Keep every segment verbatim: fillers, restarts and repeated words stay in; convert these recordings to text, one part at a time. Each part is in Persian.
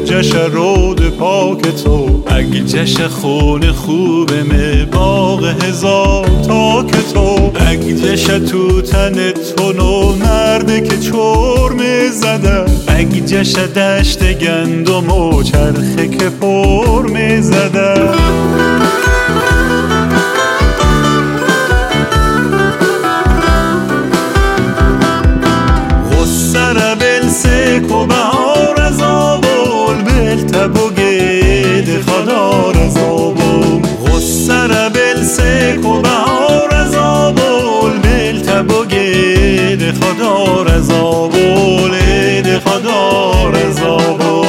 جشه رود پاک تو، اگه جشه خون خوب می باغ هزار تاک تو، اگه جشه تو تن تو نو نرده که چور می زده، اگه جشه دشت گندم و چرخه که پر می زده. غصه بلسک و بهار از آبول بلتب و گید خدار از آبول، غصه بلسک و بهار از آبول بلتب و گید خدار از آبول، اید خدار از آبول.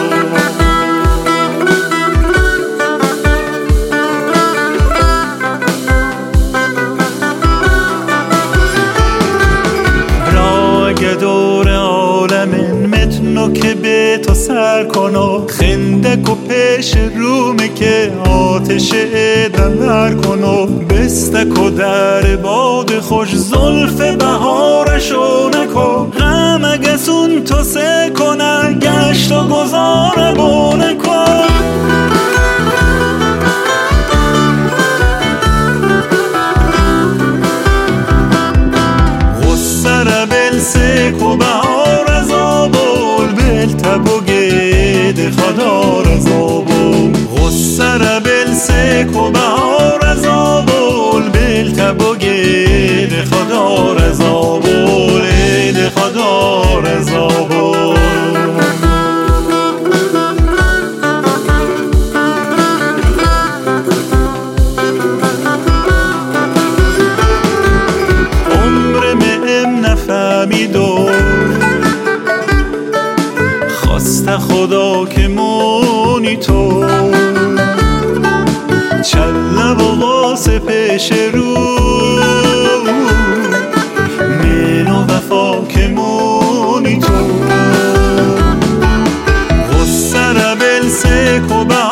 دور عالمین متنو که به تو سر کنو، خندک و پیش رومه که آتش دلر کنو، بستک و در باد خوش زلف بهارشو نکن، غم اگسون تو سه کنه گشت و گذار بونه کن. بلسک و بهار از آبول بلتب و گید خدار از آبول، غصه را بلسک و بهار از آبول بلتب و گید خدار از آبول، اید خدار از آبول. نفهمیدو خواست خدا که مونی تو، چله و واسه پیش رو من و وفا که مونی تو، غصه را بلسک و